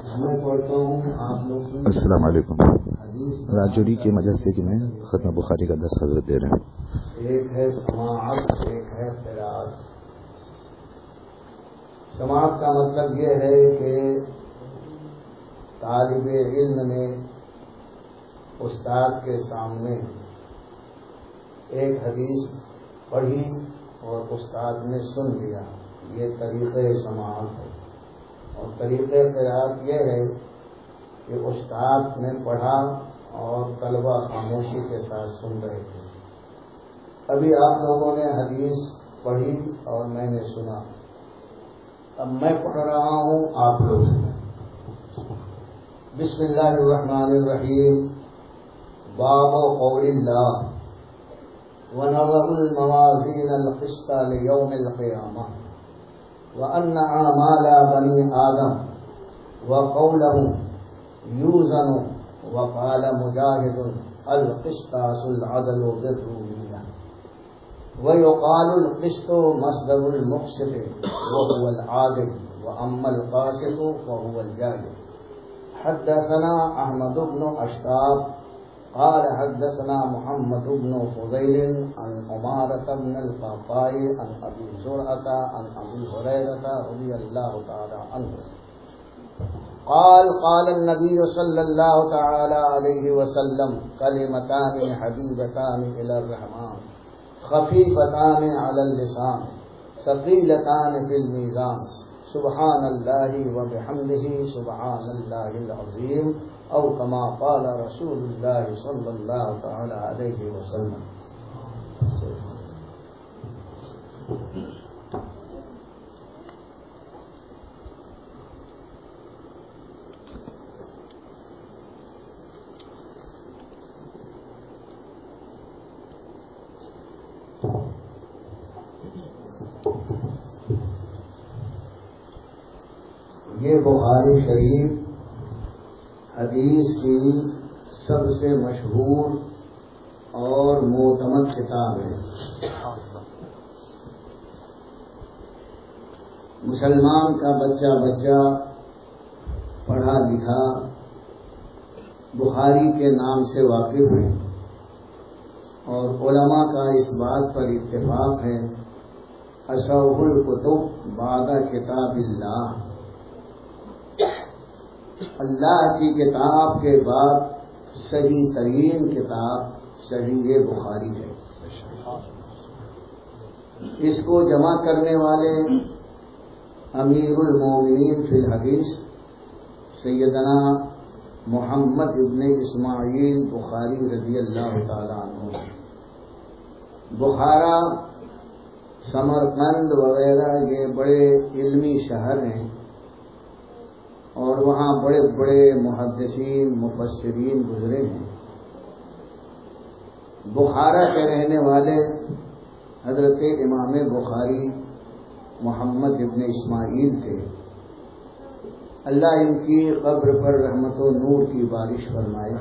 میں پڑھتا ہوں آپ لوگ. السلام علیکم. راجوری کے مدرسے کی میں ختم بخاری کا 10 حضرت دے رہے ہیں. ایک ہے سماعت، ایک ہے قراءت. سماعت کا مطلب یہ ہے کہ طالب علم نے استاد کے سامنے ایک حدیث پڑھی اور استاد نے سن لیا، یہ طریقہ سماعت ہے. اور طریقہ قراءت یہ ہے کہ استاد نے پڑھا اور طلبہ خاموشی کے ساتھ سن رہے تھے. ابھی آپ لوگوں نے حدیث پڑھی اور میں نے سنا، اب میں پڑھ رہا ہوں، آپ لوگ سنیں. بسم اللہ الرحمن الرحیم. باب قول اللہ وَنَضَعُ الْمَوَازِينَ الْقِسْطَ لِيَوْمِ الْقِيَامَةِ وَأَنَّ أَعْمَالَ بَنِي آدَمَ وَقَوْلَهُمْ يُوزَنُ. وقال مجاهد القسطاس العدل بالرومية. ويقال القسط مصدر المقسط وهو العادل، وأما القاسط فهو الجاهل. حدثنا أحمد بن أشتاب قال حدثنا محمد بن فضيل عن عمارة بن القعقاع عن أبي زرعة عن أبي هريرة رضي الله تعالى عنه قال قال النبي صلى الله تعالى عليه وسلم كلمتان حبيبتان إلى الرحمن خفيفتان على اللسان ثقيلتان في الميزان سبحان الله وبحمده سبحان الله العظيم أو كما قال رسول الله صلى الله تعالى عليه وسلم. یہ بخاری شریف حدیث کی سب سے مشہور اور معتمد کتاب ہے. مسلمان کا بچہ پڑھا لکھا بخاری کے نام سے واقف ہے، اور علماء کا اس بات پر اتفاق ہے اصح الکتب بعد کتاب اللہ، اللہ کی کتاب کے بعد صحیح ترین کتاب صحیح بخاری ہے. اس کو جمع کرنے والے امیر المومنین فی الحدیث سیدنا محمد ابن اسماعیل بخاری رضی اللہ تعالیٰ عنہ. بخارا، سمرقند وغیرہ یہ بڑے علمی شہر ہیں، اور وہاں بڑے بڑے محدثین مفسرین گزرے ہیں. بخارا کے رہنے والے حضرت امام بخاری محمد ابن اسماعیل تھے. اللہ ان کی قبر پر رحمت و نور کی بارش فرمائے.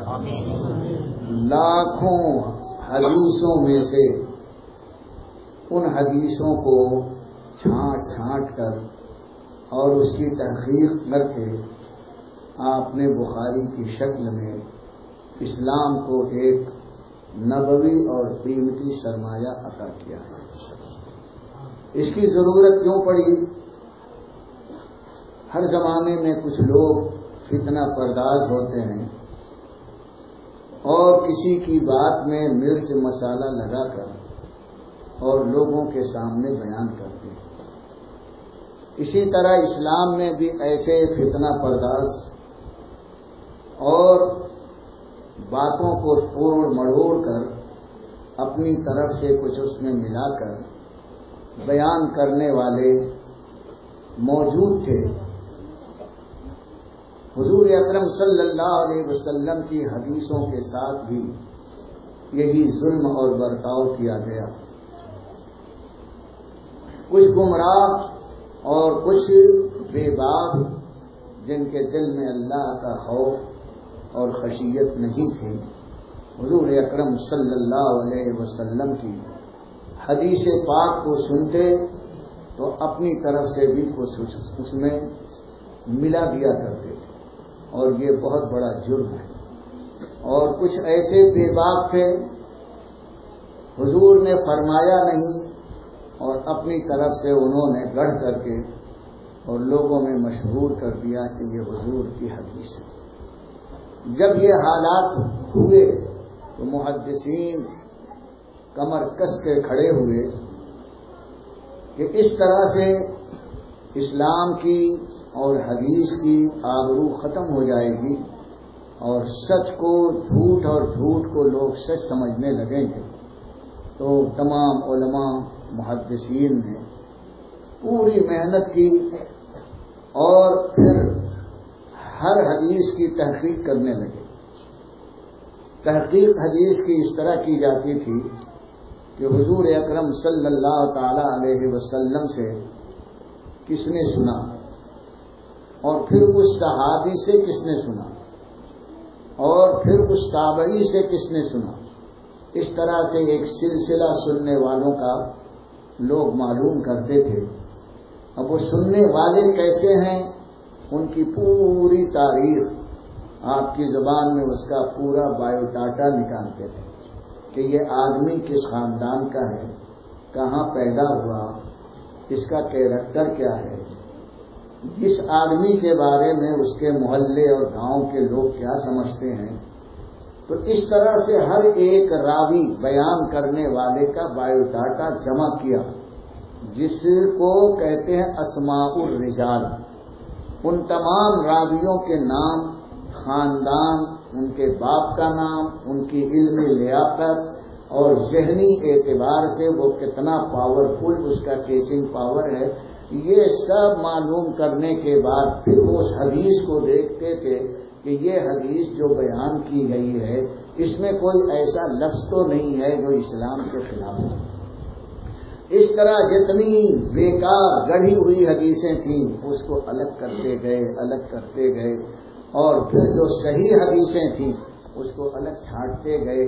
لاکھوں حدیثوں میں سے ان حدیثوں کو چھانٹ کر اور اس کی تحقیق کر کے آپ نے بخاری کی شکل میں اسلام کو ایک نبوی اور قیمتی سرمایہ عطا کیا ہے. اس کی ضرورت کیوں پڑی؟ ہر زمانے میں کچھ لوگ فتنہ پرداز ہوتے ہیں اور کسی کی بات میں مرچ مسالہ لگا کر اور لوگوں کے سامنے بیان کرتے ہیں. اسی طرح اسلام میں بھی ایسے فتنہ پرداز اور باتوں کو توڑ مڑوڑ کر اپنی طرف سے کچھ اس میں ملا کر بیان کرنے والے موجود تھے. حضور اکرم صلی اللہ علیہ وسلم کی حدیثوں کے ساتھ بھی یہی ظلم اور برتاؤ کیا گیا. کچھ گمراہ اور کچھ بے باک جن کے دل میں اللہ کا خوف اور خشیت نہیں تھی، حضور اکرم صلی اللہ علیہ وسلم کی حدیث پاک کو سنتے تو اپنی طرف سے بھی کچھ اس میں ملا دیا کرتے تھے. اور یہ بہت بڑا جرم ہے. اور کچھ ایسے بے باک تھے، حضور نے فرمایا نہیں اور اپنی طرف سے انہوں نے گڑھ کر کے اور لوگوں میں مشہور کر دیا کہ یہ حضور کی حدیث ہے. جب یہ حالات ہوئے تو محدثین کمر کس کے کھڑے ہوئے کہ اس طرح سے اسلام کی اور حدیث کی آبرو ختم ہو جائے گی اور سچ کو جھوٹ اور جھوٹ کو لوگ سچ سمجھنے لگیں گے. تو تمام علماء محدثین نے پوری محنت کی اور پھر ہر حدیث کی تحقیق کرنے لگے. تحقیق حدیث کی اس طرح کی جاتی تھی کہ حضور اکرم صلی اللہ تعالی علیہ وسلم سے کس نے سنا اور پھر اس صحابی سے کس نے سنا اور پھر اس تابعی سے کس نے سنا. اس طرح سے ایک سلسلہ سننے والوں کا لوگ معلوم کرتے تھے. اب وہ سننے والے کیسے ہیں، ان کی پوری تاریخ آپ کی زبان میں اس کا پورا بایو ڈاٹا نکالتے تھے کہ یہ آدمی کس خاندان کا ہے، کہاں پیدا ہوا، اس کا کیریکٹر کیا ہے، جس آدمی کے بارے میں اس کے محلے اور گاؤں کے لوگ کیا سمجھتے ہیں. تو اس طرح سے ہر ایک راوی بیان کرنے والے کا بایو ڈاٹا جمع کیا، جس کو کہتے ہیں اسماء الرجال. ان تمام راویوں کے نام، خاندان، ان کے باپ کا نام، ان کی علمی لیاقت اور ذہنی اعتبار سے وہ کتنا پاورفل اس کا کیچنگ پاور ہے، یہ سب معلوم کرنے کے بعد پھر وہ اس حدیث کو دیکھتے تھے کہ یہ حدیث جو بیان کی گئی ہے اس میں کوئی ایسا لفظ تو نہیں ہے جو اسلام کے خلاف ہے. اس طرح جتنی بیکار گڑھی ہوئی حدیثیں تھیں اس کو الگ کرتے گئے اور پھر جو صحیح حدیثیں تھیں اس کو الگ چھانٹتے گئے.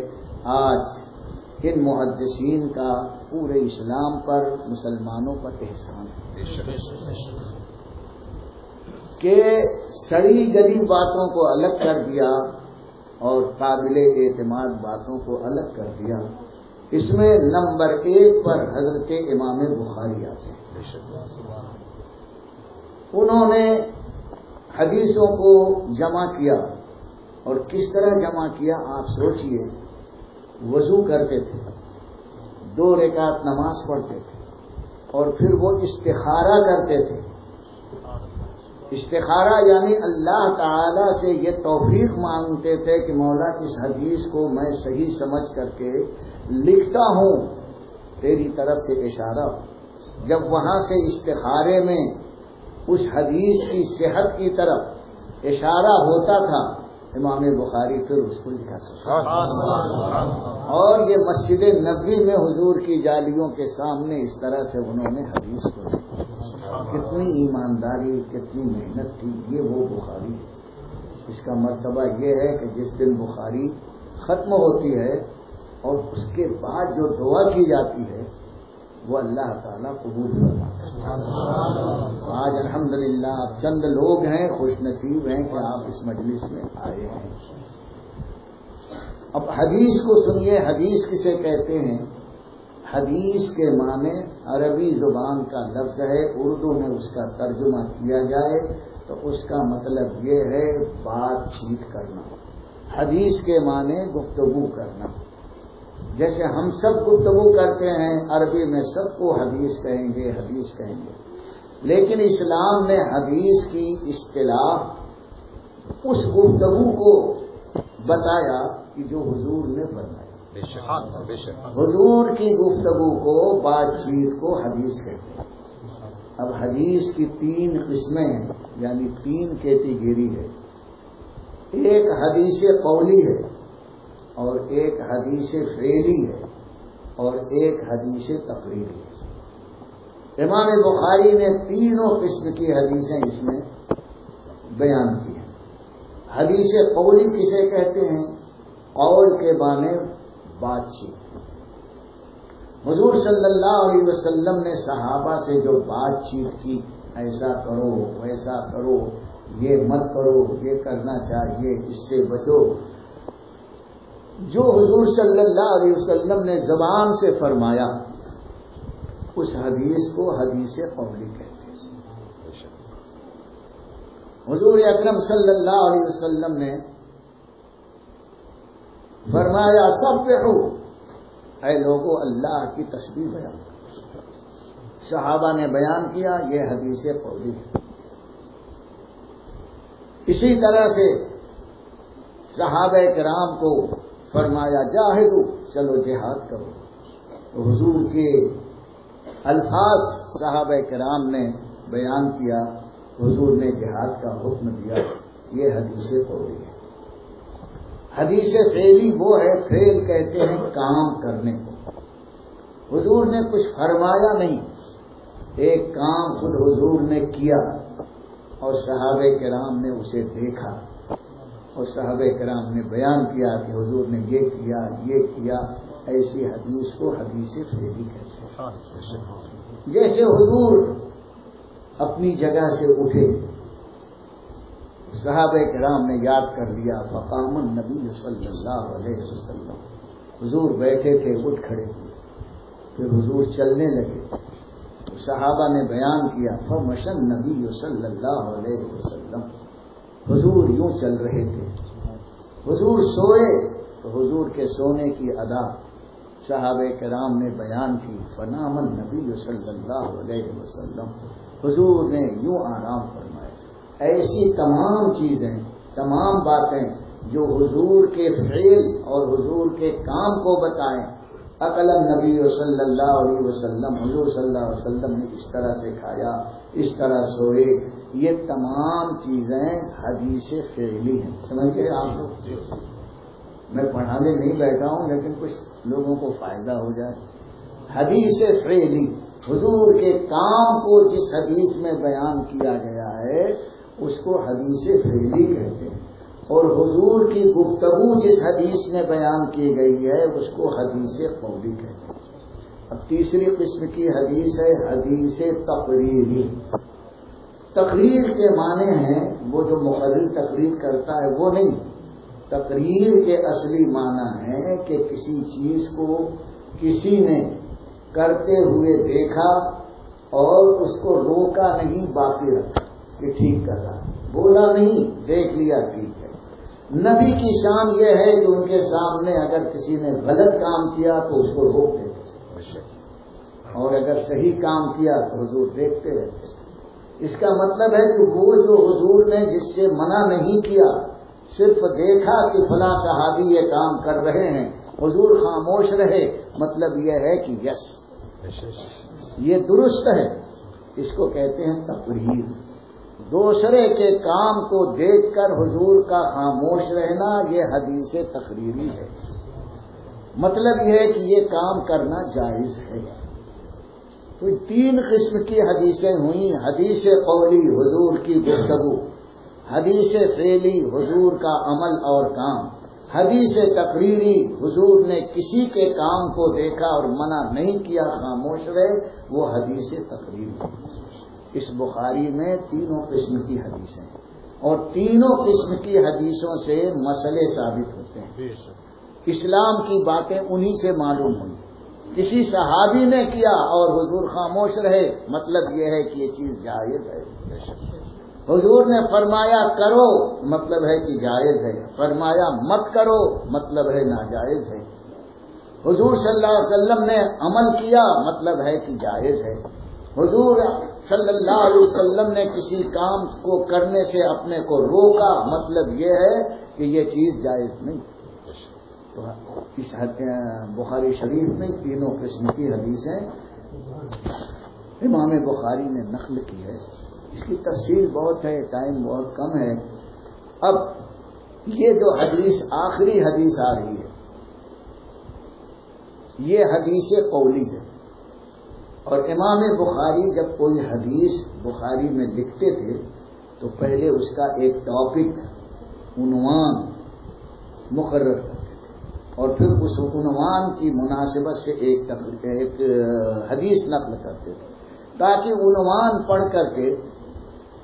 آج ان محدثین کا پورے اسلام پر، مسلمانوں پر احسان ہے کہ سڑی گلی باتوں کو الگ کر دیا اور قابل اعتماد باتوں کو الگ کر دیا. اس میں نمبر 1 پر حضرت امام بخاری آتے ہیں. انہوں نے حدیثوں کو جمع کیا اور کس طرح جمع کیا آپ سوچئے. وضو کرتے تھے، 2 رکعت نماز پڑھتے تھے اور پھر وہ استخارہ کرتے تھے. استخارہ یعنی اللہ تعالی سے یہ توفیق مانگتے تھے کہ مولا اس حدیث کو میں صحیح سمجھ کر کے لکھتا ہوں، تیری طرف سے اشارہ. جب وہاں سے استخارے میں اس حدیث کی صحت کی طرف اشارہ ہوتا تھا، امام بخاری پھر اس کو لکھا سکتا. اور یہ مسجد نبوی میں حضور کی جالیوں کے سامنے اس طرح سے انہوں نے حدیث کو لکھا. کتنی ایمانداری، کتنی محنت تھی. یہ وہ بخاری ہے. اس کا مرتبہ یہ ہے کہ جس دن بخاری ختم ہوتی ہے اور اس کے بعد جو دعا کی جاتی ہے وہ اللہ تعالیٰ قبول کرتا ہے. آج الحمدللہ آپ چند لوگ ہیں خوش نصیب ہیں کہ آپ اس مجلس میں آئے ہیں. اب حدیث کو سنیے. حدیث کسے کہتے ہیں؟ حدیث کے معنی عربی زبان کا لفظ ہے، اردو میں اس کا ترجمہ کیا جائے تو اس کا مطلب یہ ہے بات چیت کرنا. حدیث کے معنی گفتگو کرنا. جیسے ہم سب گفتگو کرتے ہیں، عربی میں سب کو حدیث کہیں گے، حدیث کہیں گے. لیکن اسلام نے حدیث کی اصطلاح اس گفتگو کو بتایا کہ جو حضور نے فرمایا. حضور کی گفتگو کو، بات چیت کو حدیث کہتے ہیں. اب حدیث کی 3 قسمیں ہیں، یعنی 3 کیٹیگری ہے. ایک حدیث قولی ہے اور ایک حدیث فعلی ہے اور ایک حدیث تقریری ہے. امام بخاری نے 3 قسم کی حدیثیں اس میں بیان کی ہیں. حدیث قولی کسے کہتے ہیں؟ قول کے معنی بات چیت. حضور صلی اللہ علیہ وسلم نے صحابہ سے جو بات چیت کی، ایسا کرو ویسا کرو، یہ مت کرو، یہ کرنا چاہیے، اس سے بچو. جو حضور صلی اللہ علیہ وسلم نے زبان سے فرمایا اس حدیث کو حدیث قولی کہتے ہیں. حضور اکرم صلی اللہ علیہ وسلم نے فرمایا سبحو، اے لوگوں اللہ کی تسبیح بیان کرو. صحابہ نے بیان کیا، یہ حدیث قولی ہے. اسی طرح سے صحابہ کرام کو فرمایا جاہدو، چلو جہاد کرو. تو حضور کے الفاظ صحابہ کرام نے بیان کیا، حضور نے جہاد کا حکم دیا. یہ حدیث قولی ہے. حدیث فعلی وہ ہے، فعل کہتے ہیں کام کرنے کو. حضور نے کچھ فرمایا نہیں، ایک کام خود حضور نے کیا اور صحابہ کرام نے اسے دیکھا اور صحابہ کرام نے بیان کیا کہ حضور نے یہ کیا، یہ کیا. ایسی حدیث کو حدیث فعلی کہتے ہیں. جیسے حضور اپنی جگہ سے اٹھے، صحابہ کرام نے یاد کر لیا، فقام النبی صلی اللہ علیہ وسلم. حضور بیٹھے تھے، اٹھ کھڑے ہوئے، پھر حضور چلنے لگے. صحابہ نے بیان کیا فمشى النبی صلی اللہ علیہ وسلم. حضور یوں چل رہے تھے. حضور سوئے تو حضور کے سونے کی ادا صحابہ کرام نے بیان کی. فنام النبی صلی اللہ علیہ وسلم. حضور نے یوں آرام فرمایا. ایسی تمام چیزیں، تمام باتیں جو حضور کے فعل اور حضور کے کام کو بتائیں. اکل النبی صلی اللہ علیہ وسلم، حضور صلی اللہ علیہ وسلم نے اس طرح سے کھایا، اس طرح سوئے. یہ تمام چیزیں حدیث فعلی ہیں. سمجھ گئے آپ لوگ؟ میں پڑھانے نہیں بیٹھا ہوں لیکن کچھ لوگوں کو فائدہ ہو جائے. حدیث فعلی، حضور کے کام کو جس حدیث میں بیان کیا گیا ہے اس کو حدیث فعلی کہتے ہیں، اور حضور کی گفتگو جس حدیث میں بیان کی گئی ہے اس کو حدیث قولی کہتے ہیں. اب تیسری قسم کی حدیث ہے حدیث تقریری. تقریر کے معنی ہیں وہ جو مقرر تقریر کرتا ہے وہ نہیں. تقریر کے اصلی معنی ہے کہ کسی چیز کو کسی نے کرتے ہوئے دیکھا اور اس کو روکا نہیں، باقی رکھا کہ ٹھیک کر رہا، بولا نہیں، دیکھ لیا ٹھیک ہے. نبی کی شان یہ ہے کہ ان کے سامنے اگر کسی نے غلط کام کیا تو اس کو روک دیتے اور اگر صحیح کام کیا تو حضور دیکھتے رہتے. اس کا مطلب ہے کہ وہ جو حضور نے جس سے منع نہیں کیا، صرف دیکھا کہ فلاں صحابی یہ کام کر رہے ہیں، حضور خاموش رہے، مطلب یہ ہے کہ یس یہ درست ہے. اس کو کہتے ہیں تقریر. دوسرے کے کام کو دیکھ کر حضور کا خاموش رہنا یہ حدیث تقریری ہے. مطلب یہ ہے کہ یہ کام کرنا جائز ہے. تو تین قسم کی حدیثیں ہوئیں. حدیث قولی حضور کی گفتگو، حدیث فعلی حضور کا عمل اور کام، حدیث تقریری حضور نے کسی کے کام کو دیکھا اور منع نہیں کیا، خاموش رہے، وہ حدیث تقریری. اس بخاری میں تینوں قسم کی حدیثیں ہیں اور تینوں قسم کی حدیثوں سے مسئلے ثابت ہوتے ہیں. اسلام کی باتیں انہی سے معلوم ہوئی. کسی صحابی نے کیا اور حضور خاموش رہے، مطلب یہ ہے کہ یہ چیز جائز ہے. حضور نے فرمایا کرو، مطلب ہے کہ جائز ہے. فرمایا مت کرو، مطلب ہے ناجائز ہے. حضور صلی اللہ علیہ وسلم نے عمل کیا، مطلب ہے کہ جائز ہے. حضور صلی اللہ علیہ وسلم نے کسی کام کو کرنے سے اپنے کو روکا، مطلب یہ ہے کہ یہ چیز جائز نہیں. تو اس بخاری شریف میں تینوں قسم کی حدیثیں امام بخاری نے نقل کی ہے. اس کی تفصیل بہت ہے، ٹائم بہت کم ہے. اب یہ جو حدیث آخری حدیث آ رہی ہے یہ حدیث قولی ہے. اور امام بخاری جب کوئی حدیث بخاری میں لکھتے تھے تو پہلے اس کا ایک ٹاپک، عنوان مقرر کرتے تھے اور پھر اس عنوان کی مناسبت سے ایک حدیث نقل کرتے تھے تاکہ عنوان پڑھ کر کے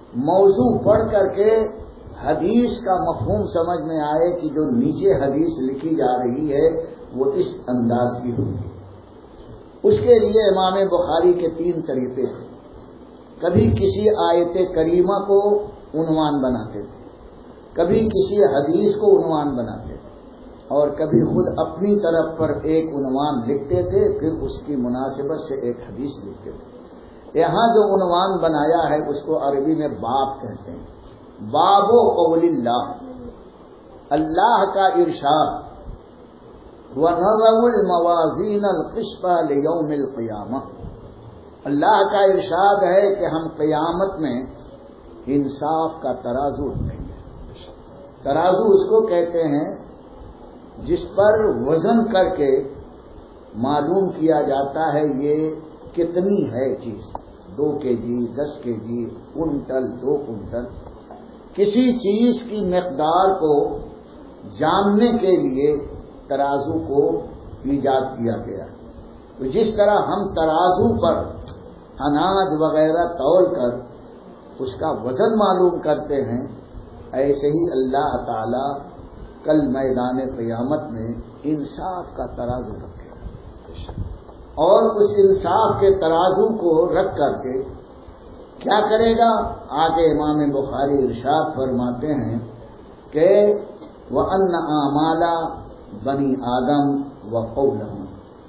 موضوع پڑھ کر کے حدیث کا مفہوم سمجھ میں آئے کہ جو نیچے حدیث لکھی جا رہی ہے وہ اس انداز کی ہوگی. اس کے لیے امام بخاری کے 3 طریقے ہیں. کبھی کسی آیت کریمہ کو عنوان بناتے تھے, کبھی کسی حدیث کو عنوان بناتے تھے, اور کبھی خود اپنی طرف پر ایک عنوان لکھتے تھے, پھر اس کی مناسبت سے ایک حدیث لکھتے تھے. یہاں جو عنوان بنایا ہے اس کو عربی میں باب کہتے ہیں. باب و قول اللہ, اللہ کا ارشاد, وَنَضَعُ الْمَوَازِينَ الْقِسْطَ لِيَوْمِ الْقِيَامَةِ, اللہ کا ارشاد ہے کہ ہم قیامت میں انصاف کا ترازو رکھیں گے. ترازو اس کو کہتے ہیں جس پر وزن کر کے معلوم کیا جاتا ہے یہ کتنی ہے چیز, 2 kg, 10 kg, کنٹل, 2 کنٹل. کسی چیز کی مقدار کو جاننے کے لیے ترازو کو ایجاد کیا گیا. تو جس طرح ہم ترازو پر اناج وغیرہ تول کر اس کا وزن معلوم کرتے ہیں, ایسے ہی اللہ تعالی کل میدان قیامت میں انصاف کا ترازو رکھے گا, اور اس انصاف کے ترازو کو رکھ کر کے کیا کرے گا. آگے امام بخاری ارشاد فرماتے ہیں کہ وَأَنَّ أَعْمَالَ بنی آدم وَقَوْلَهُمْ,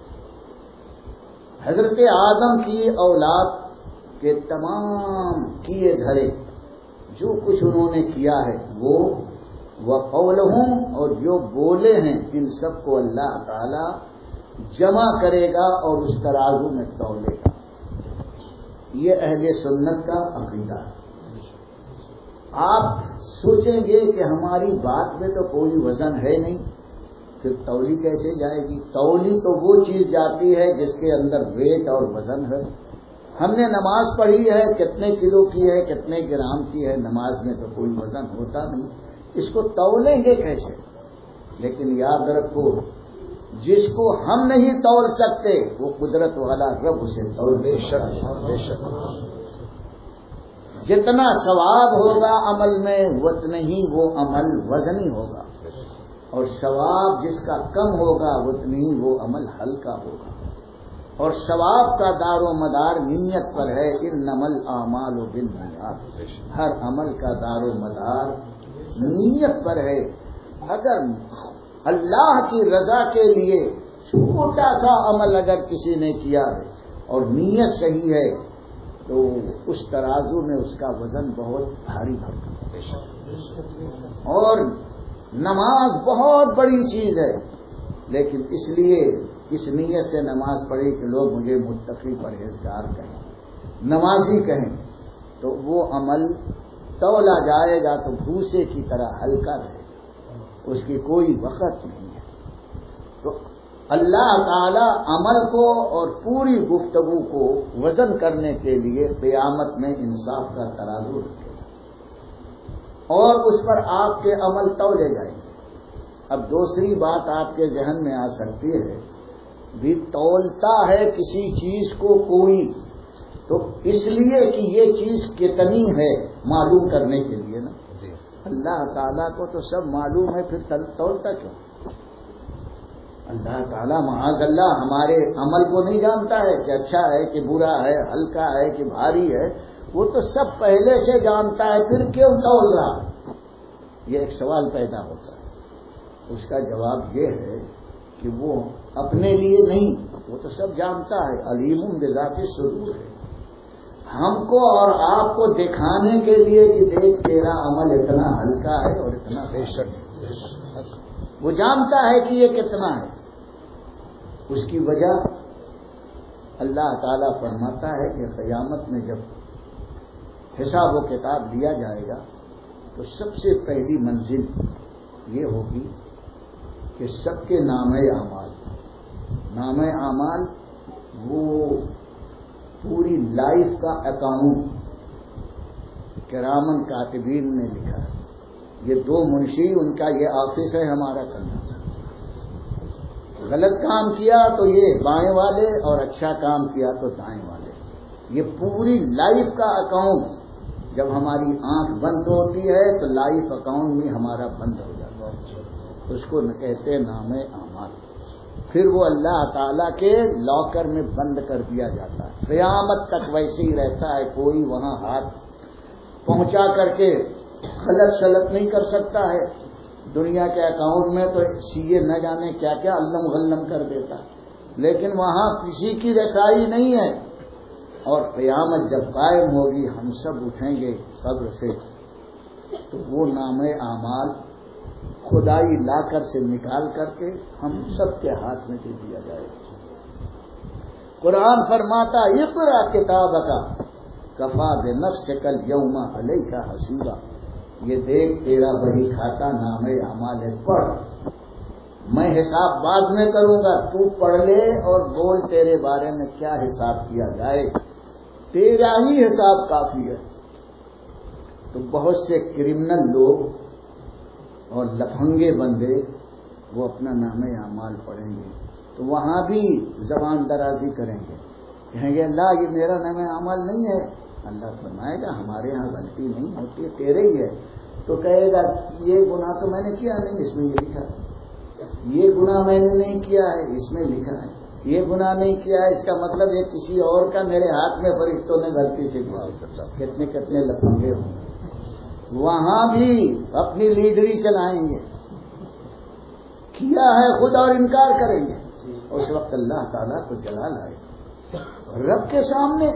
حضرت آدم کی اولاد کے تمام کیے دھرے جو کچھ انہوں نے کیا ہے وہ وَقَوْلَهُمْ, اور جو بولے ہیں ان سب کو اللہ تعالی جمع کرے گا اور اس ترازو میں تولے گا. یہ اہل سنت کا عقیدہ ہے. آپ سوچیں گے کہ ہماری بات میں تو کوئی وزن ہے نہیں, پھر تولی کیسے جائے گی؟ تولی تو وہ چیز جاتی ہے جس کے اندر ویٹ اور وزن ہے. ہم نے نماز پڑھی ہے, کتنے کلو کی ہے, کتنے گرام کی ہے, نماز میں تو کوئی وزن ہوتا نہیں, اس کو تولیں گے کیسے؟ لیکن یاد رکھو جس کو ہم نہیں تول سکتے وہ قدرت والا رب اسے تول. بے شک جتنا ثواب ہوگا عمل میں اتنا ہی وہ عمل وزنی ہوگا, اور ثواب جس کا کم ہوگا اتنی ہی وہ عمل ہلکا ہوگا. اور ثواب کا دار و مدار نیت پر ہے. انما الاعمال بالنیات, ہر عمل کا دار و مدار نیت پر ہے. اگر اللہ کی رضا کے لیے چھوٹا سا عمل اگر کسی نے کیا ہے اور نیت صحیح ہے تو اس ترازو میں اس کا وزن بہت بھاری ہوگا. اور نماز بہت بڑی چیز ہے, لیکن اس لیے اس نیت سے نماز پڑھی کہ لوگ مجھے متقی پرہیزگار کہیں, نمازی کہیں, تو وہ عمل تولا جائے گا تو بھوسے کی طرح ہلکا رہے, اس کی کوئی وقت نہیں ہے. تو اللہ تعالی عمل کو اور پوری گفتگو کو وزن کرنے کے لیے قیامت میں انصاف کا ترازو رکھے گا اور اس پر آپ کے عمل تولے جائیں گے. اب دوسری بات آپ کے ذہن میں آ سکتی ہے, بھی تولتا ہے کسی چیز کو کوئی تو اس لیے کہ یہ چیز کتنی ہے معلوم کرنے کے لیے نا. اللہ تعالیٰ کو تو سب معلوم ہے, پھر تولتا کیوں؟ اللہ تعالیٰ معاذ اللہ ہمارے عمل کو نہیں جانتا ہے کہ اچھا ہے کہ برا ہے, ہلکا ہے کہ بھاری ہے, وہ تو سب پہلے سے جانتا ہے, پھر کیوں تول رہا ہے؟ یہ ایک سوال پیدا ہوتا ہے. اس کا جواب یہ ہے کہ وہ اپنے لیے نہیں, وہ تو سب جانتا ہے, علیم بذات الصدور ہے. ہم کو اور آپ کو دکھانے کے لیے کہ دیکھ تیرا عمل اتنا ہلکا ہے اور اتنا بے شک, وہ جانتا ہے کہ یہ کتنا ہے. اس کی وجہ اللہ تعالیٰ فرماتا ہے کہ قیامت میں جب حساب و کتاب لیا جائے گا تو سب سے پہلی منزل یہ ہوگی کہ سب کے نام اعمال وہ پوری لائف کا اکاؤنٹ کرامن کاتبین نے لکھا ہے. یہ 2 منشی, ان کا یہ آفس ہے ہمارا کرنا. غلط کام کیا تو یہ بائیں والے اور اچھا کام کیا تو دائیں والے. یہ پوری لائف کا اکاؤنٹ جب ہماری آنکھ بند ہوتی ہے تو لائف اکاؤنٹ بھی ہمارا بند ہو جاتا ہے، اس کو کہتے ہیں نام اعمال. پھر وہ اللہ تعالیٰ کے لاکر میں بند کر دیا جاتا ہے، قیامت تک ویسے ہی رہتا ہے. کوئی وہاں ہاتھ پہنچا کر کے غلط سلط نہیں کر سکتا ہے. دنیا کے اکاؤنٹ میں تو CA نہ جانے کیا کیا علم غلم کر دیتا ہے، لیکن وہاں کسی کی رسائی نہیں ہے. اور قیامت جب قائم ہوگی، ہم سب اٹھیں گے قبر سے، تو وہ نام اعمال خدائی لا کر سے نکال کر کے ہم سب کے ہاتھ میں دے دیا جائے گا. قرآن فرماتا اقرا کتابک کفا بنفسک الیوم علیک حسیبا. یہ دیکھ تیرا بہی کھاتا نام اعمال ہے، پڑھ، میں حساب بعد میں کروں گا، تو پڑھ لے اور بول تیرے بارے میں کیا حساب کیا جائے، تیرا ہی حساب کافی ہے. تو بہت سے کرمنل لوگ اور لفنگے بندے وہ اپنا نام اعمال پڑھیں گے تو وہاں بھی زبان درازی کریں گے، کہیں گے اللہ یہ میرا نام اعمال نہیں ہے. اللہ فرمائے گا ہمارے ہاں غلطی نہیں ہوتی ہے، تیرے ہی ہے. تو کہے گا یہ گناہ تو میں نے کیا نہیں، اس میں یہ لکھا ہے، یہ گناہ میں نے نہیں کیا ہے، اس میں لکھا ہے، یہ گناہ نہیں کیا ہے، اس کا مطلب یہ کسی اور کا میرے ہاتھ میں فرشتوں نے غلطی سے کیا. کتنے کتنے لفنگے ہوں گے، وہاں بھی اپنی لیڈری چلائیں گے، کیا ہے خود اور انکار کریں گے. اس وقت اللہ تعالیٰ کو جلال آئے گا رب کے سامنے.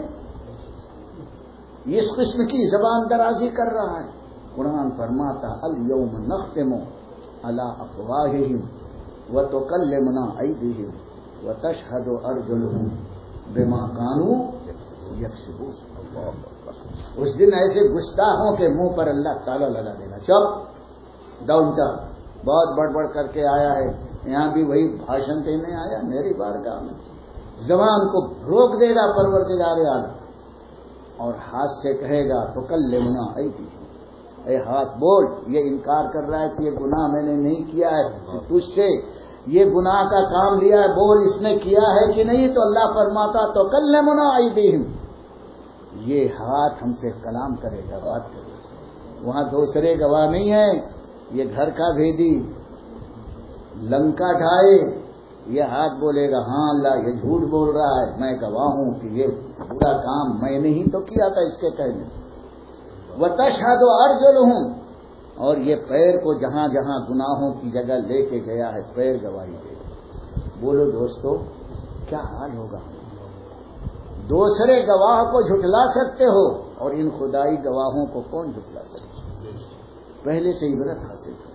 اس قسم کی زبان درازی کر رہا ہے. قرآن فرماتا الیوم نختم علی افواہہم وتکلمنا ایدیہم وتشہد ارجلہم بما کانوا یکسبون. اس دن ایسے گستاخوں کے منہ پر اللہ تعالیٰ لگا دینا، چپ ڈاؤن ٹاؤن، بہت بڑبڑ کر کے آیا ہے، یہاں بھی وہی بھاشن دینے آیا میری بارگاہ میں. زبان کو روک دے گا پروردگار عالم اور ہاتھ سے کہے گا تو کلمنا ایدیہم، اے ہاتھ بول. یہ انکار کر رہا ہے کہ یہ گناہ میں نے نہیں کیا ہے، تجھ سے یہ گناہ کا کام لیا ہے، بول اس نے کیا ہے کہ نہیں. تو اللہ فرماتا تو کلمنا ایدیہم، یہ ہاتھ ہم سے کلام کرے گا، بات کرے گا. وہاں دوسرے گواہ نہیں ہیں، یہ گھر کا بھیدی لنکا ڈھائے یہ ہاتھ بولے گا ہاں اللہ یہ جھوٹ بول رہا ہے، میں گواہ ہوں کہ یہ برا کام میں نے ہی تو کیا تھا اس کے کہنے. وتشہد ارجلہم، اور یہ پیر کو جہاں جہاں گناہوں کی جگہ لے کے گیا ہے پیر گواہی دے گا. بولو دوستو کیا حال ہوگا. دوسرے گواہ کو جھٹلا سکتے ہو اور ان خدائی گواہوں کو کون جھٹلا سکتے؟ پہلے سے عبرت حاصل کرو.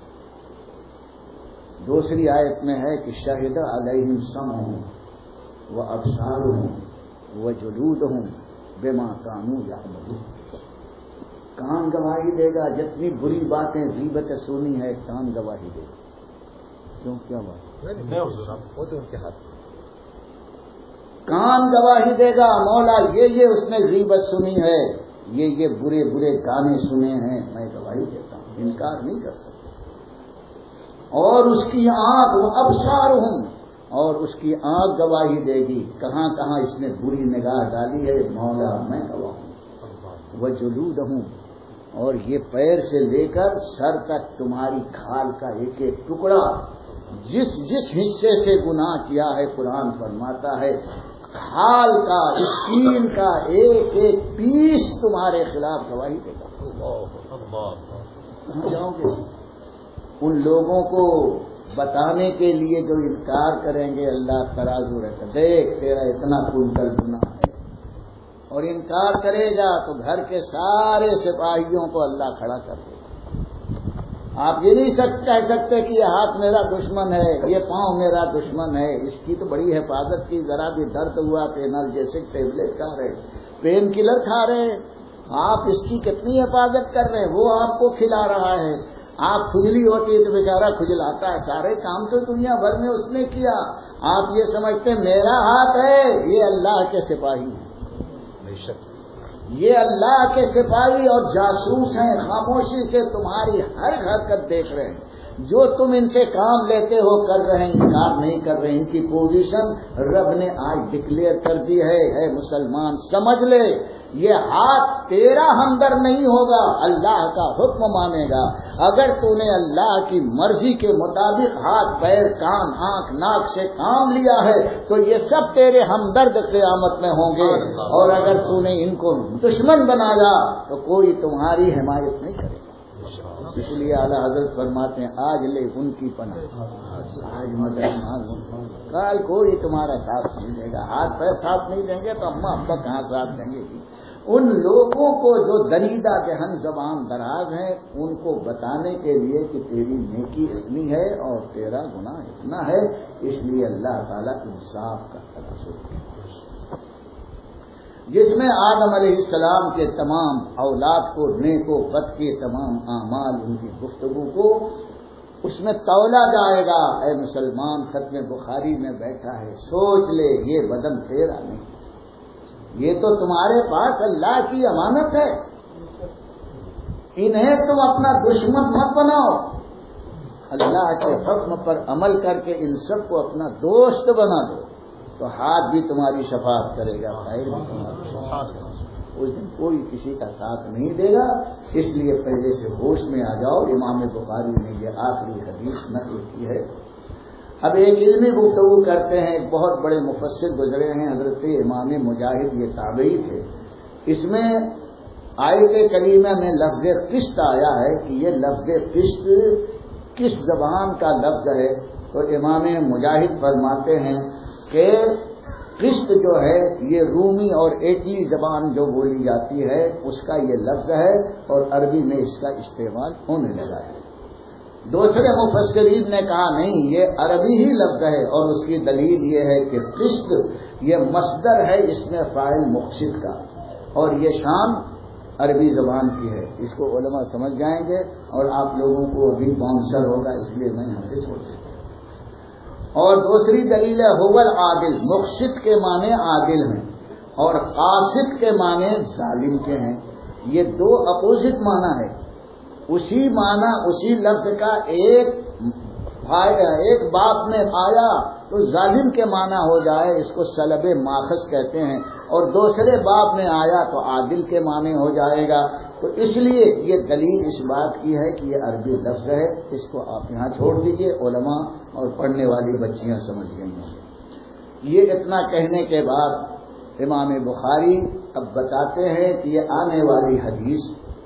دوسری آیت میں ہے کہ شہد علیہم سمعہم وابصارہم وجلودہم بما کانوا یعملون. کان گواہی دے گا، جتنی بری باتیں غیبت سنی ہے کان گواہی دے گا. کیوں کیا بات ان کے ہاتھ؟ کان گواہی دے گا مولا یہ اس نے غیبت سنی ہے، یہ برے برے گانے سنے ہیں، میں گواہی دیتا ہوں. انکار نہیں کر سکتا. اور اس کی آنکھ ابصارہم، اور اس کی آنکھ گواہی دے گی کہاں کہاں اس نے بری نگاہ ڈالی ہے، مولا میں گواہ ہوں. وجلودہم، اور یہ پیر سے لے کر سر تک تمہاری کھال کا ایک ایک ٹکڑا، جس جس حصے سے گناہ کیا ہے قرآن فرماتا ہے کھال کا اسکین کا ایک ایک پیس تمہارے خلاف گواہی دے گا. کہاں جاؤ گے؟ ان لوگوں کو بتانے کے لیے جو انکار کریں گے اللہ ترازو رکھتا، دیکھ تیرا اتنا کنٹل گناہ ہے، اور انکار کرے گا تو گھر کے سارے سپاہیوں کو اللہ کھڑا کر دے گا. آپ یہ نہیں کہہ سکتے کہ یہ ہاتھ میرا دشمن ہے، یہ پاؤں میرا دشمن ہے، اس کی تو بڑی حفاظت کی، ذرا بھی درد ہوا تو انالجیسک ٹیبلٹ کھا رہے، پین کلر کھا رہے، آپ اس کی کتنی حفاظت کر رہے ہیں. وہ آپ کو کھلا رہا ہے، آپ کھجلی ہوتی ہے تو بیچارہ کھجلاتا ہے، سارے کام تو دنیا بھر میں اس نے کیا. آپ یہ سمجھتے میرا ہاتھ ہے، یہ اللہ کے سپاہی ہیں، یہ اللہ کے سپاہی اور جاسوس ہیں، خاموشی سے تمہاری ہر حرکت دیکھ رہے ہیں. جو تم ان سے کام لیتے ہو کر رہے ہیں، انکار نہیں کر رہے. ان کی پوزیشن رب نے آج ڈکلیئر کر دی ہے. اے مسلمان سمجھ لے یہ ہاتھ تیرا ہمدرد نہیں ہوگا، اللہ کا حکم مانے گا۔ اگر تو نے اللہ کی مرضی کے مطابق ہاتھ پیر کان آنکھ ناک سے کام لیا ہے تو یہ سب تیرے ہمدرد قیامت میں ہوں گے، اور اگر تو نے ان کو دشمن بنایا تو کوئی تمہاری حمایت نہیں کرے گا۔ اس لیے اعلیٰ حضرت فرماتے ہیں آج لے ان کی پناہ، آج مدد مانگو، کل کوئی تمہارا ساتھ نہیں دے گا۔ ہاتھ پیر ساتھ نہیں دیں گے تو اماں ابا کہاں ساتھ دیں گے؟ ان لوگوں کو جو دریدہ ذہن زبان دراز ہیں ان کو بتانے کے لیے کہ تیری نیکی اتنی ہے اور تیرا گناہ اتنا ہے، اس لیے اللہ تعالیٰ انصاف کا تناسب ہے، جس میں آدم علیہ السلام کے تمام اولاد کو نیک و بد کے تمام اعمال ان کی گفتگو کو اس میں تولا جائے گا۔ اے مسلمان، ختم بخاری میں بیٹھا ہے، سوچ لے یہ بدن تیرا نہیں، یہ تو تمہارے پاس اللہ کی امانت ہے، انہیں تم اپنا دشمن مت بناؤ، اللہ کے حکم پر عمل کر کے ان سب کو اپنا دوست بنا دو، تو ہاتھ بھی تمہاری شفاعت کرے گا، خیر بھی تمہاری شفاعت کرے گا۔ اس دن کوئی کسی کا ساتھ نہیں دے گا، اس لیے پہلے سے ہوش میں آ جاؤ۔ امام بخاری نے یہ آخری حدیث نقل کی ہے۔ اب ایک علمی گفتگو کرتے ہیں، ایک بہت بڑے مفسر گزرے ہیں حضرت امام مجاہد، یہ تابعی تھے۔ اس میں آیت کریمہ میں لفظ قسط آیا ہے کہ یہ لفظ قسط کس زبان کا لفظ ہے، تو امام مجاہد فرماتے ہیں کہ قسط جو ہے یہ رومی اور ایٹلی زبان جو بولی جاتی ہے اس کا یہ لفظ ہے، اور عربی میں اس کا استعمال ہونے لگا ہے۔ دوسرے مفسرین نے کہا نہیں، یہ عربی ہی لفظ ہے، اور اس کی دلیل یہ ہے کہ قسط یہ مصدر ہے اس میں فاعل مقصد کا، اور یہ شان عربی زبان کی ہے۔ اس کو علماء سمجھ جائیں گے، اور آپ لوگوں کو ابھی باؤنسر ہوگا، اس لیے میں یہاں سے چھوڑ دیتا ہوں۔ اور دوسری دلیل ہے حول عادل، مقصد کے معنی عادل ہیں اور قاصد کے معنی ظالم کے ہیں، یہ دو اپوزٹ معنی ہے۔ اسی معنی اسی لفظ کا ایک باب میں آیا تو ظالم کے معنی ہو جائے، اس کو سلب ماخذ کہتے ہیں، اور دوسرے باب میں آیا تو عادل کے معنی ہو جائے گا۔ تو اس لیے یہ دلیل اس بات کی ہے کہ یہ عربی لفظ ہے، اس کو آپ یہاں چھوڑ دیجئے، علماء اور پڑھنے والی بچیاں سمجھ گئی ہیں۔ یہ اتنا کہنے کے بعد امام بخاری اب بتاتے ہیں کہ یہ آنے والی حدیث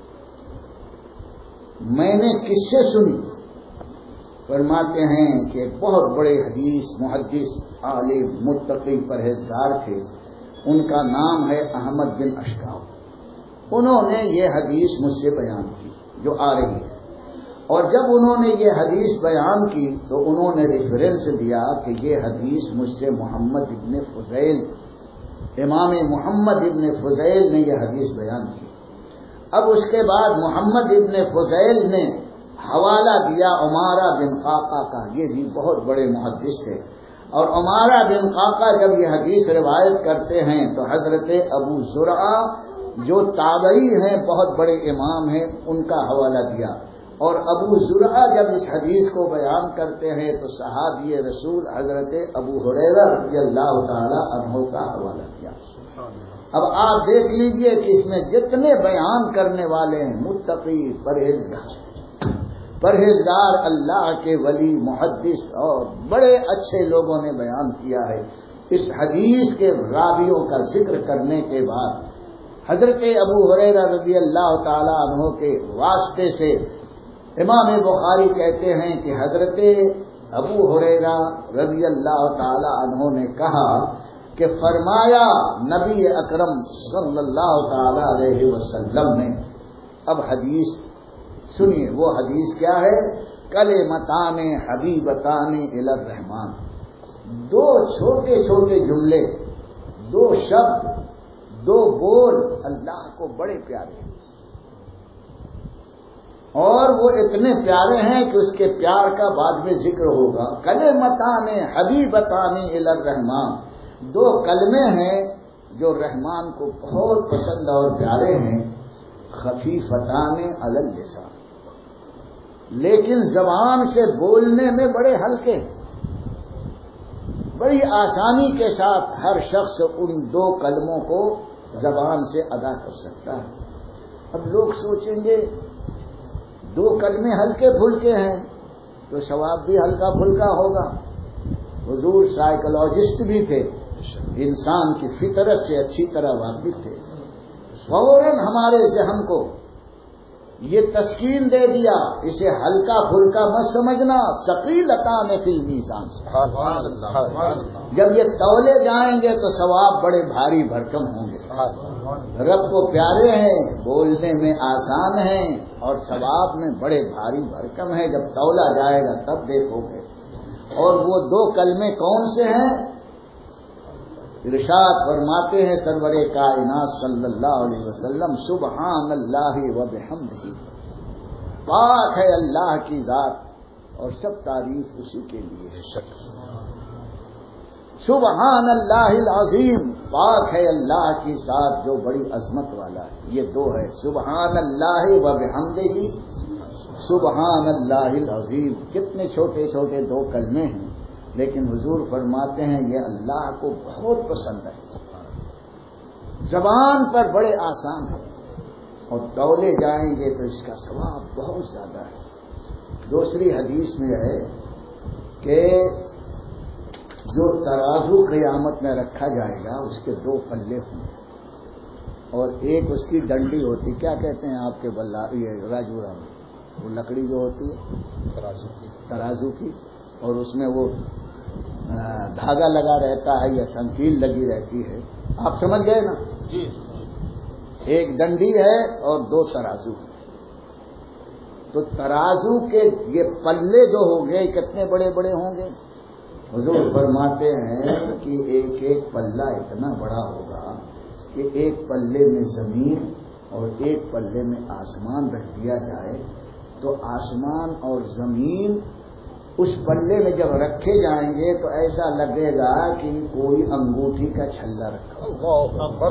میں نے کس سے سنی؟ فرماتے ہیں کہ بہت بڑے حدیث محدث عالم متقی پرہیزگار تھے، ان کا نام ہے احمد بن اشکاو۔ انہوں نے یہ حدیث مجھ سے بیان کی جو آ رہی ہے، اور جب انہوں نے یہ حدیث بیان کی تو انہوں نے ریفرنس دیا کہ یہ حدیث مجھ سے محمد ابن فضیل، امام محمد ابن فضیل نے یہ حدیث بیان کی۔ اب اس کے بعد محمد ابن فضیل نے حوالہ دیا عمارہ بن قعقاع کا، یہ بھی بہت بڑے محدث تھے، اور عمارہ بن قعقاع جب یہ حدیث روایت کرتے ہیں تو حضرت ابو زرعہ جو تابعی ہیں بہت بڑے امام ہیں ان کا حوالہ دیا، اور ابو زرعہ جب اس حدیث کو بیان کرتے ہیں تو صحابی رسول حضرت ابو ہریرہ رضی اللہ تعالی عنہ کا حوالہ دیا۔ اب آپ دیکھ لیجئے کہ اس میں جتنے بیان کرنے والے ہیں متقی پرہیزگار اللہ کے ولی محدث اور بڑے اچھے لوگوں نے بیان کیا ہے۔ اس حدیث کے راویوں کا ذکر کرنے کے بعد حضرت ابو ہریرہ رضی اللہ تعالی عنہ کے واسطے سے امام بخاری کہتے ہیں کہ حضرت ابو ہریرہ رضی اللہ تعالی عنہ نے کہا کہ فرمایا نبی اکرم صلی اللہ تعالی علیہ وسلم نے، اب حدیث سنیے، وہ حدیث کیا ہے؟ کلمتان حبیبتان الی الرحمن، دو چھوٹے چھوٹے جملے، دو شبد، دو بول اللہ کو بڑے پیارے ہیں، اور وہ اتنے پیارے ہیں کہ اس کے پیار کا بعد میں ذکر ہوگا۔ کلمتان حبیبتان الی الرحمن، دو کلمے ہیں جو رحمان کو بہت پسند اور پیارے ہیں، خفیفتان علی اللسان، لیکن زبان سے بولنے میں بڑے ہلکے، بڑی آسانی کے ساتھ ہر شخص ان دو کلموں کو زبان سے ادا کر سکتا ہے. اب لوگ سوچیں گے 2 کلمے ہلکے پھلکے ہیں تو ثواب بھی ہلکا پھلکا ہوگا. حضور سائیکولوجسٹ بھی تھے, انسان کی فطرت سے اچھی طرح واقف تھے. فوراً ہمارے ذہن کو یہ تسکین دے دیا, اسے ہلکا پھلکا مت سمجھنا, ثقیلتان فی المیزان. جب یہ تولے جائیں گے تو ثواب بڑے بھاری بھرکم ہوں گے. رب کو پیارے ہیں, بولنے میں آسان ہیں, اور ثواب میں بڑے بھاری بھرکم ہے. جب تولا جائے گا تب دیکھو گے. اور وہ 2 کلمے کون سے ہیں؟ ارشاد فرماتے ہیں سرور کائنات صلی اللہ علیہ وسلم, سبحان اللہ و بحمدہ, پاک ہے اللہ کی ذات اور سب تعریف اسی کے لیے ہے. سبحان اللہ العظیم, پاک ہے اللہ کی ذات جو بڑی عظمت والا ہے. یہ 2 ہے, سبحان اللہ و بحمدہ, سبحان اللہ العظیم. کتنے چھوٹے چھوٹے 2 کلمے ہیں, لیکن حضور فرماتے ہیں یہ اللہ کو بہت پسند ہے. زبان پر بڑے آسان ہے اور تولے جائیں گے تو اس کا ثواب بہت زیادہ ہے. دوسری حدیث میں ہے کہ جو ترازو قیامت میں رکھا جائے گا اس کے 2 پلے ہوں گے, اور ایک اس کی ڈنڈی ہوتی, کیا کہتے ہیں آپ کے یہ راجورا میں, وہ لکڑی جو ہوتی ہے ترازو کی, اور اس میں وہ دھاگا لگا رہتا ہے یا سنکیل لگی رہتی ہے. آپ سمجھ گئے نا جی. ایک ڈنڈی ہے اور 2 ترازو ہیں. تو ترازو کے یہ پلے جو ہوں گے کتنے بڑے بڑے ہوں گے؟ حضور فرماتے ہیں کہ ایک ایک پلہ اتنا بڑا ہوگا کہ ایک پلے میں زمین اور ایک پلے میں آسمان رکھ دیا جائے تو آسمان اور زمین اس پلے میں جب رکھے جائیں گے تو ایسا لگے گا کہ کوئی انگوٹھی کا چھلا رکھا.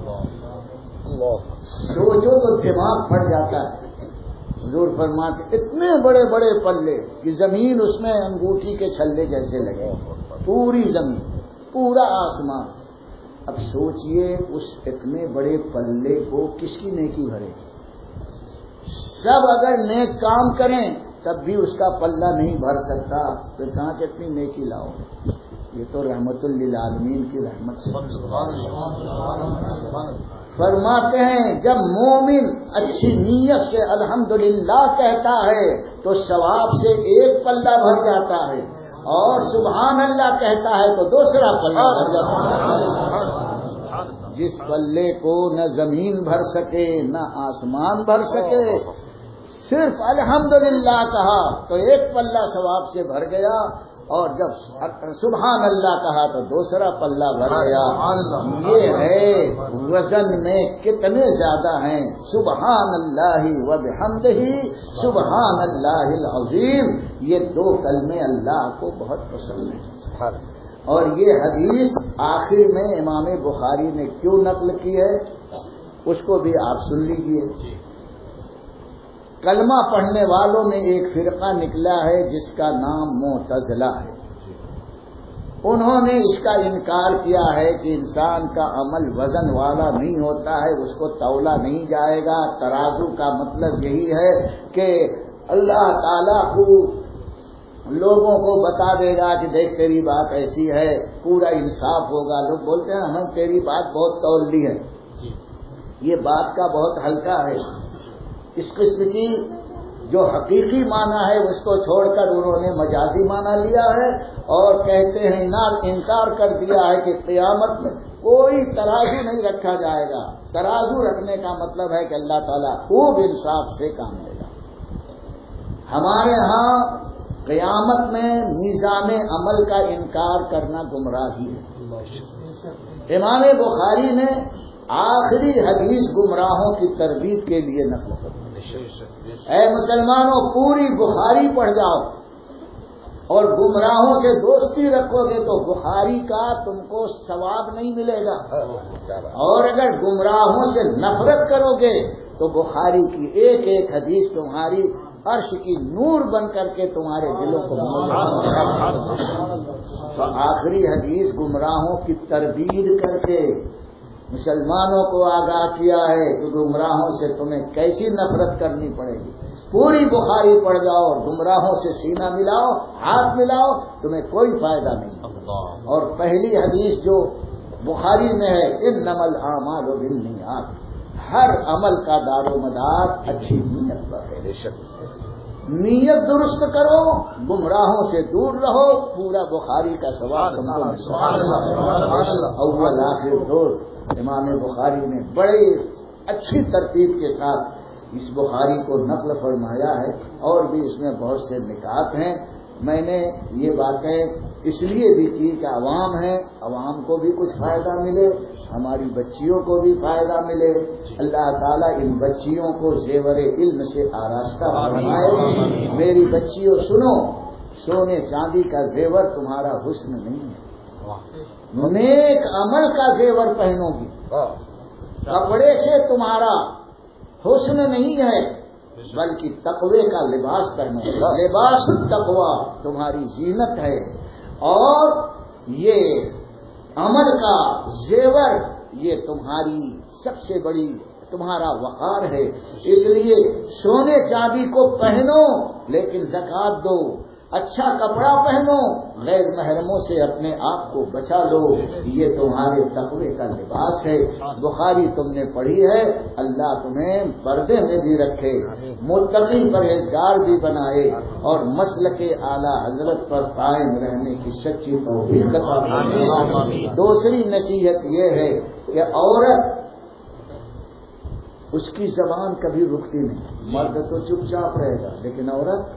سوچو تو دماغ پھٹ جاتا ہے. حضور فرماتے اتنے بڑے بڑے پلے کہ زمین اس میں انگوٹھی کے چھلے جیسے لگے, پوری زمین پورا آسمان. اب سوچئے اس اتنے بڑے پلے کو کس کی نیکی بھرے گی؟ سب اگر نیک کام کریں تب بھی اس کا پلہ نہیں بھر سکتا, تو کہاں سے اتنی نیکی لاؤ؟ یہ تو رحمت للعالمین کی رحمت سے. فرماتے ہیں جب مومن اچھی نیت سے الحمدللہ کہتا ہے تو ثواب سے ایک پلہ بھر جاتا ہے, اور سبحان اللہ کہتا ہے تو دوسرا پلہ بھر جاتا ہے. جس پلے کو نہ زمین بھر سکے نہ آسمان بھر سکے, صرف الحمدللہ کہا تو ایک پلہ ثواب سے بھر گیا, اور جب سبحان اللہ کہا تو دوسرا پلہ بھر گیا. یہ ہے وزن میں کتنے زیادہ ہیں. سبحان اللہ و بحمدہ, سبحان اللہ العظیم. یہ 2 کلمے اللہ کو بہت پسند ہیں. اور یہ حدیث آخر میں امام بخاری نے کیوں نقل کی ہے اس کو بھی آپ سن لیجئے. کلمہ پڑھنے والوں میں ایک فرقہ نکلا ہے جس کا نام معتزلہ ہے. انہوں نے اس کا انکار کیا ہے کہ انسان کا عمل وزن والا نہیں ہوتا ہے, اس کو تولا نہیں جائے گا. ترازو کا مطلب یہی ہے کہ اللہ تعالیٰ کو لوگوں کو بتا دے گا کہ دیکھ تیری بات ایسی ہے, پورا انصاف ہوگا. لوگ بولتے ہیں ہمیں تیری بات بہت تول لی ہے, یہ بات کا بہت ہلکا ہے. اس قسم کی جو حقیقی معنی ہے اس کو چھوڑ کر انہوں نے مجازی معنی لیا ہے, اور کہتے ہیں انکار کر دیا ہے کہ قیامت میں کوئی ترازو نہیں رکھا جائے گا. ترازو رکھنے کا مطلب ہے کہ اللہ تعالیٰ خوب انصاف سے کام لے گا. ہمارے ہاں قیامت میں میزان عمل کا انکار کرنا گمراہی ہے. امام بخاری نے آخری حدیث گمراہوں کی تربیت کے لیے نقل فرمائی. اے مسلمانوں, پوری بخاری پڑھ جاؤ اور گمراہوں سے دوستی رکھو گے تو بخاری کا تم کو ثواب نہیں ملے گا, اور اگر گمراہوں سے نفرت کرو گے تو بخاری کی ایک ایک حدیث تمہاری عرش کی نور بن کر کے تمہارے دلوں کو تو آخری حدیث گمراہوں کی تربیت کر کے مسلمانوں کو آگاہ کیا ہے کہ گمراہوں سے تمہیں کیسی نفرت کرنی پڑے گی. پوری بخاری پڑھ جاؤ اور گمراہوں سے سینہ ملاؤ, ہاتھ ملاؤ, تمہیں کوئی فائدہ نہیں. اور پہلی حدیث جو بخاری میں ہے, انما الاعمال بالنیات, ہر عمل کا دار و مدار اچھی نیت پر ہے. نیت درست کرو, گمراہوں سے دور رہو, پورا بخاری کا ثواب تم کو. اول آخر دوست امام بخاری نے بڑے اچھی ترتیب کے ساتھ اس بخاری کو نقل فرمایا ہے, اور بھی اس میں بہت سے نکات ہیں. میں نے یہ باتیں اس لیے بھی کی کہ عوام ہے, عوام کو بھی کچھ فائدہ ملے, ہماری بچیوں کو بھی فائدہ ملے. اللہ تعالیٰ ان بچیوں کو زیور علم سے آراستہ فرمائے. میری بچیوں سنو, سونے چاندی کا زیور تمہارا حسن نہیں ہے, نیک عمل کا زیور پہنو گی. کپڑے سے تمہارا حسن نہیں ہے, بلکہ تقوی کا لباس پہنو. لباس تقوی تمہاری زینت ہے, اور یہ عمل کا زیور یہ تمہاری سب سے بڑی تمہارا وقار ہے. اس لیے سونے چاندی کو پہنو لیکن زکات دو, اچھا کپڑا پہنو, غیر محرموں سے اپنے آپ کو بچا لو, یہ تمہارے تقوی کا لباس ہے. بخاری تم نے پڑھی ہے, اللہ تمہیں پردے میں بھی رکھے, متقی پرہیزگار بھی بنائے, اور مسلک اعلی حضرت پر قائم رہنے کی سچی توفیق عطا فرمائے. دوسری نصیحت یہ ہے کہ عورت اس کی زبان کبھی رکتی نہیں. مرد تو چپ چاپ رہے گا, لیکن عورت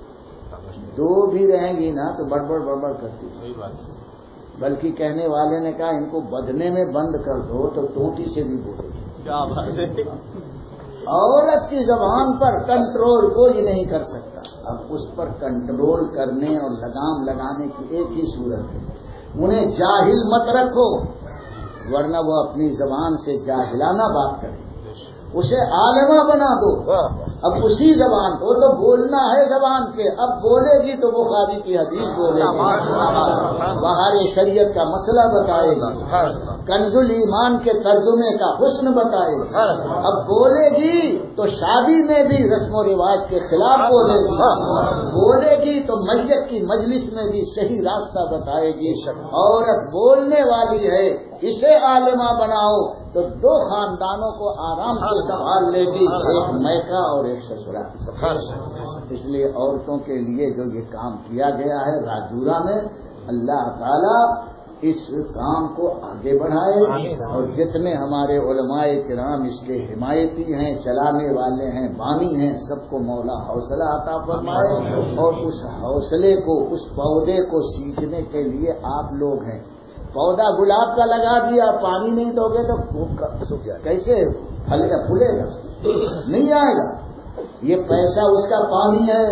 دو بھی رہیں گی نا تو بڑبڑ بڑبڑ کرتی ہے. بلکہ کہنے والے نے کہا ان کو بدنے میں بند کر دو تو ٹوٹی سے بھی بولے گی. عورت کی زبان پر کنٹرول کوئی نہیں کر سکتا. اب اس پر کنٹرول کرنے اور لگام لگانے کی ایک ہی صورت ہے, انہیں جاہل مت رکھو, ورنہ وہ اپنی زبان سے جاہلانہ بات کرے. اسے عالمہ بنا دو. اب اسی زبان کو تو بولنا ہے زبان کے, اب بولے گی تو بخاری کی حدیث بولے گی, بہار شریعت کا مسئلہ بتائے گی, کنز الایمان کے ترجمے کا حسن بتائے گی. اب بولے گی تو شادی میں بھی رسم و رواج کے خلاف بولے گی, بولے گی تو میت کی مجلس میں بھی صحیح راستہ بتائے گی. عورت بولنے والی ہے, اسے عالمہ بناؤ تو دو خاندانوں کو آرام سے سنبھال لے گی, ایک میکہ اور ایک سسرال. اس لیے عورتوں کے لیے جو یہ کام کیا گیا ہے راجورا میں, اللہ تعالیٰ اس کام کو آگے بڑھائے, اور جتنے ہمارے علماء کرام اس کے حمایتی ہیں, چلانے والے ہیں, بانی ہیں, سب کو مولا حوصلہ عطا فرمائے. اور اس حوصلے کو, اس پودے کو سینچنے کے لیے آپ لوگ ہیں. پودا گلاب کا لگا دیا, پانی نہیں دو گے تو کیسے پھولے گا, نہیں آئے گا. یہ پیسہ اس کا پانی ہے.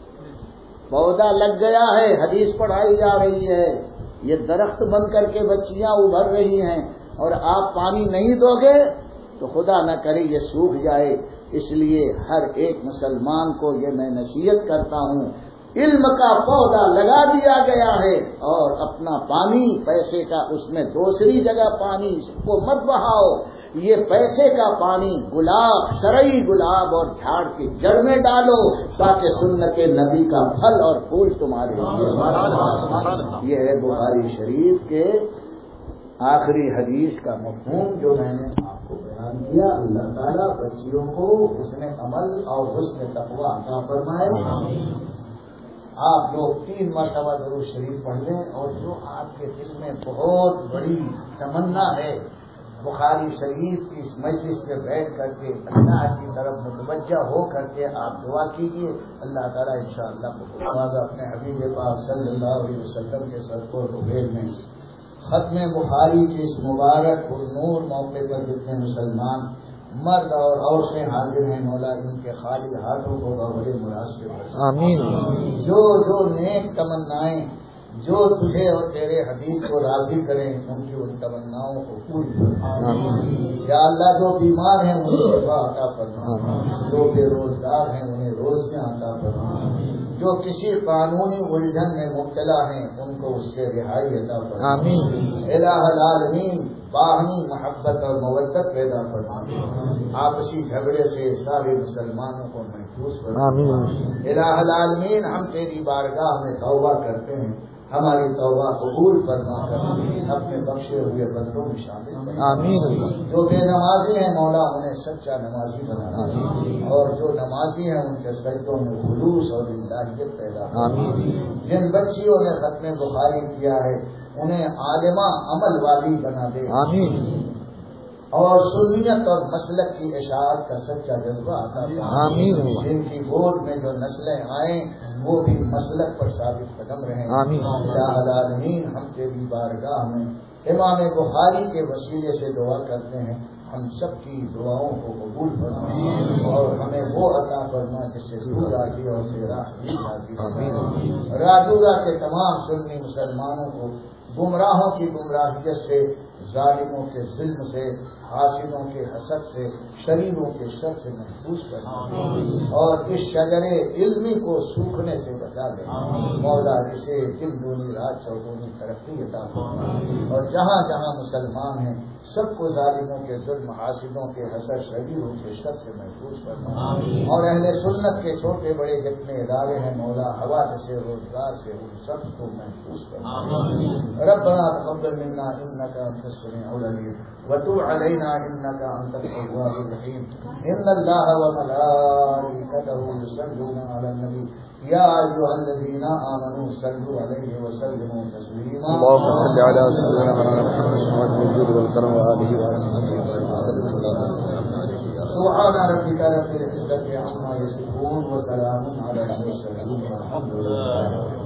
پودا لگ گیا ہے, حدیث پڑھائی جا رہی ہے, یہ درخت بن کر کے بچیاں ابھر رہی ہیں, اور آپ پانی نہیں دو گے تو خدا نہ کرے یہ سوکھ جائے. اس لیے ہر ایک مسلمان کو یہ میں نصیحت کرتا ہوں, علم کا پودا لگا دیا گیا ہے, اور اپنا پانی پیسے کا اس میں دوسری جگہ پانی کو مت بہاؤ. یہ پیسے کا پانی گلاب, شرعی گلاب اور جھاڑ کی جڑ میں ڈالو, تاکہ سنت نبی کا پھل اور پھول تمہارے لیے. یہ ہے بخاری شریف کے آخری حدیث کا مفہوم جو میں نے آپ کو بیان کیا. اللہ تعالیٰ بچیوں کو حسن عمل اور حسن تقوی عطا فرمائے. آپ لوگ 3 مرتبہ درود شریف پڑھ لیں, اور جو آپ کے دل میں بہت بڑی تمنا ہے بخاری شریف کی اس مجلس میں بیٹھ کر کے اللہ کی طرف متوجہ ہو کر کے آپ دعا کیجیے. اللہ تعالیٰ انشاءاللہ اپنے حبیب پاک صلی اللہ علیہ وسلم کے سرکور ربیل میں ختم بخاری کے اس مبارک اور نور موقع پر جتنے مسلمان مرد اور عورتیں حاضر ہیں, مولا ان کے خالی ہاتھوں کو بڑے مناسب آمین. جو نیک تمنائیں جو تجھے اور تیرے حبیب کو راضی کریں, ان کی ان تمناؤں کو پوری فرما. یا اللہ جو بیمار ہیں انہیں شفا عطا فرما, جو بے روزگار ہیں انہیں روزیاں عطا فرما, جو کسی قانونی الجھن میں مبتلا ہیں ان کو اس سے رہائی عطا فرما. الہ العالمین باہمی محبت اور مودت پیدا فرما دے، آپسی جھگڑے سے سارے مسلمانوں کو محفوظ فرما دے۔ الہ العالمین، ہم تیری بارگاہ میں توبہ کرتے ہیں، ہماری توبہ قبول فرما کر اپنے بخشے ہوئے بندوں میں شامل فرما۔ آمین۔ جو بے نمازی ہیں مولا انہیں سچا نمازی بنا، اور جو نمازی ہیں ان کے سجدوں میں خلوص اور الہیت پیدا فرما۔ جن بچیوں نے ختم بخاری کیا ہے انہیں عالمہ عمل والی بنا دے، آمین۔ اور سنیت اور مسلک کی اشاعت کا سچا جذبہ عطا فرما۔ آمین۔ جن کی گود میں جو نسلیں آئیں وہ بھی مسلک پر ثابت قدم رہیں۔ آمین۔ الہ العالمین، ہم تیری بارگاہ میں امام بخاری کے وسیلے سے دعا کرتے ہیں، ہم سب کی دعاؤں کو قبول فرما اور ہمیں وہ عطا فرما جس سے تو راضی اور تیرا حبیب راضی۔ آمین۔ راجورہ کے تمام سنی مسلمانوں کو گمراہوں کی گمراہیت سے، ظالموں کے ظلم سے، حاسدوں کے حسد سے، شریروں کے شر سے محفوظ کرنا اور اس شجر علمی کو سوکھنے سے بچا لے۔ مولا اسے دن دونی رات چوگنی ترقی عطا فرما، اور جہاں جہاں مسلمان ہیں سب کو ظالموں کے ظلم، حاسدوں کے حسد، شریروں کے شر سے محفوظ کرنا، اور اہل سنت کے چھوٹے بڑے جتنے ادارے ہیں مولا حوالے سے، روزگار سے ان سب کو محفوظ کرنا۔ ربنا تقبل منا انك انت السميع العليم وتب علينا انك انت التواب الرحيم ان الله وملائكته يصلون على النبي يا ايها الذين امنوا صلوا عليه وسلموا تسليما اللهم صل على سيدنا محمد وعلى الوجود والكرم وآله وصحبه وسلم سبحان ربك رب العزة عما يصفون وسلام على المرسلين والحمد لله